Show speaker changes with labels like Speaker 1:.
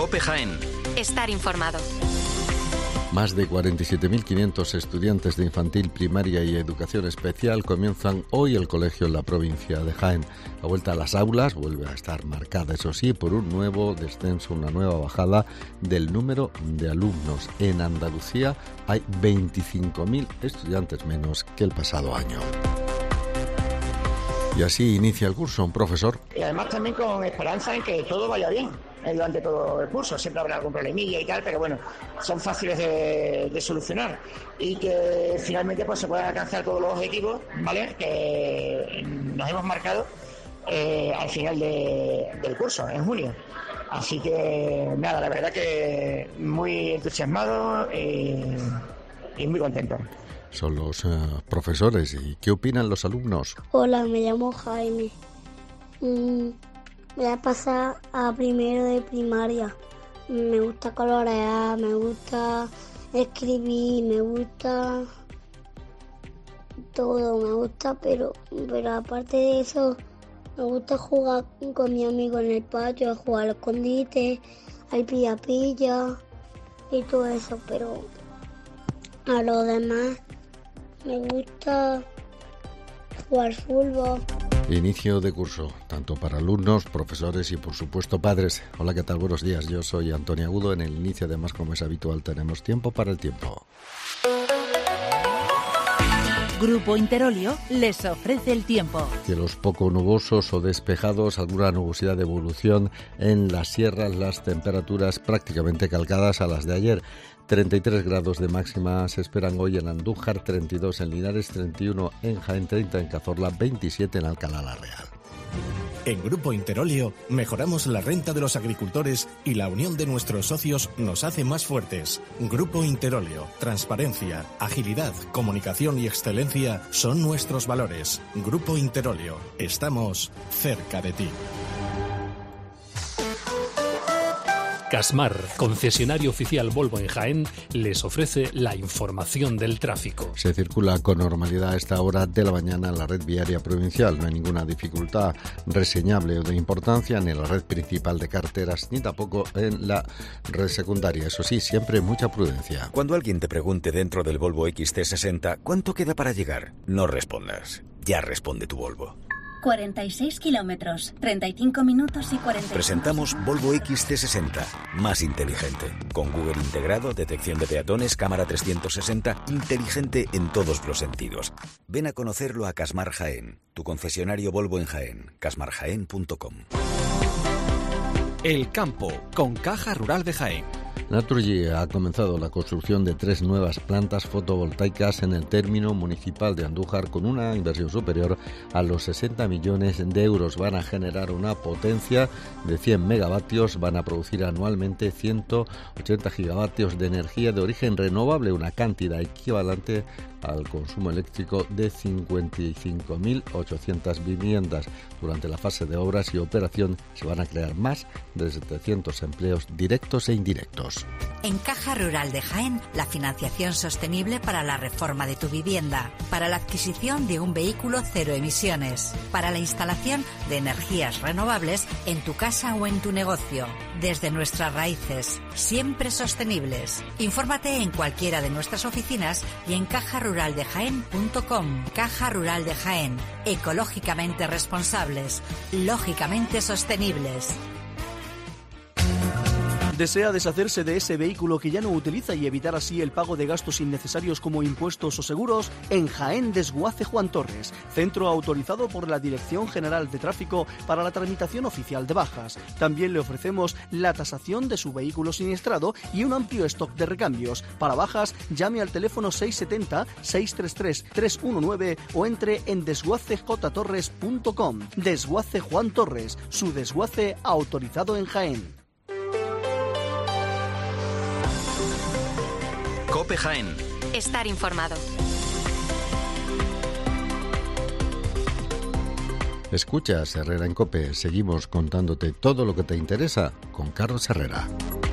Speaker 1: COPE Jaén.
Speaker 2: Estar informado.
Speaker 3: Más de 47.500 estudiantes de infantil, primaria y educación especial comienzan hoy el colegio en la provincia de Jaén. La vuelta a las aulas vuelve a estar marcada, eso sí, por un nuevo descenso, una nueva bajada del número de alumnos. En Andalucía hay 25.000 estudiantes menos que el pasado año. Y así inicia el curso un profesor.
Speaker 4: Y además también con esperanza en que todo vaya bien durante todo el curso. Siempre habrá algún problemilla y tal, pero bueno, son fáciles de solucionar. Y que finalmente pues se puedan alcanzar todos los objetivos, ¿vale?, que nos hemos marcado al final del curso, en junio. Así que nada, la verdad que muy entusiasmado y muy contento.
Speaker 3: Son los profesores. ¿Y qué opinan los alumnos?
Speaker 5: Hola, me llamo Jaime. Voy a pasar a primero de primaria. Me gusta colorear, me gusta escribir, me gusta todo, me gusta, pero aparte de eso, me gusta jugar con mi amigo en el patio, a jugar al escondite, al pilla-pilla y todo eso, pero a lo demás me gusta jugar fútbol.
Speaker 3: Inicio de curso, tanto para alumnos, profesores y, por supuesto, padres. Hola, ¿qué tal? Buenos días. Yo soy Antonio Agudo. En el inicio, además, como es habitual, tenemos tiempo para el tiempo.
Speaker 6: Grupo Interolio les ofrece el tiempo.
Speaker 3: Cielos poco nubosos o despejados, alguna nubosidad de evolución en las sierras, las temperaturas prácticamente calcadas a las de ayer. 33 grados de máxima se esperan hoy en Andújar, 32 en Linares, 31 en Jaén, 30 en Cazorla, 27 en Alcalá la Real.
Speaker 7: En Grupo Interolio mejoramos la renta de los agricultores y la unión de nuestros socios nos hace más fuertes. Grupo Interolio, transparencia, agilidad, comunicación y excelencia son nuestros valores. Grupo Interolio, estamos cerca de ti.
Speaker 8: Casmar, concesionario oficial Volvo en Jaén, les ofrece la información del tráfico.
Speaker 3: Se circula con normalidad a esta hora de la mañana en la red viaria provincial. No hay ninguna dificultad reseñable o de importancia ni en la red principal de carreteras ni tampoco en la red secundaria. Eso sí, siempre mucha prudencia.
Speaker 1: Cuando alguien te pregunte dentro del Volvo XC60 ¿cuánto queda para llegar?, no respondas. Ya responde tu Volvo.
Speaker 9: 46 kilómetros, 35 minutos y 40.
Speaker 1: Presentamos Volvo XC60, más inteligente. Con Google integrado, detección de peatones, cámara 360, inteligente en todos los sentidos. Ven a conocerlo a Casmar Jaén, tu concesionario Volvo en Jaén, casmarjaén.com.
Speaker 10: El campo, con Caja Rural de Jaén.
Speaker 3: Naturgy ha comenzado la construcción de 3 nuevas plantas fotovoltaicas en el término municipal de Andújar con una inversión superior a los 60 millones de euros. Van a generar una potencia de 100 megavatios, van a producir anualmente 180 gigavatios de energía de origen renovable, una cantidad equivalente al consumo eléctrico de 55.800 viviendas. Durante la fase de obras y operación se van a crear más de 700 empleos directos e indirectos.
Speaker 11: En Caja Rural de Jaén, la financiación sostenible para la reforma de tu vivienda, para la adquisición de un vehículo cero emisiones, para la instalación de energías renovables en tu casa o en tu negocio. Desde nuestras raíces, siempre sostenibles. Infórmate en cualquiera de nuestras oficinas y en cajaruraldejaén.com. Caja Rural de Jaén, ecológicamente responsables, lógicamente sostenibles.
Speaker 12: ¿Desea deshacerse de ese vehículo que ya no utiliza y evitar así el pago de gastos innecesarios como impuestos o seguros? En Jaén Desguace Juan Torres, centro autorizado por la Dirección General de Tráfico para la tramitación oficial de bajas. También le ofrecemos la tasación de su vehículo siniestrado y un amplio stock de recambios. Para bajas, llame al teléfono 670-633-319 o entre en desguacejtorres.com. Desguace Juan Torres, su desguace autorizado en Jaén.
Speaker 1: COPE Jaén.
Speaker 2: Estar informado.
Speaker 3: Escuchas Herrera en COPE. Seguimos contándote todo lo que te interesa con Carlos Herrera.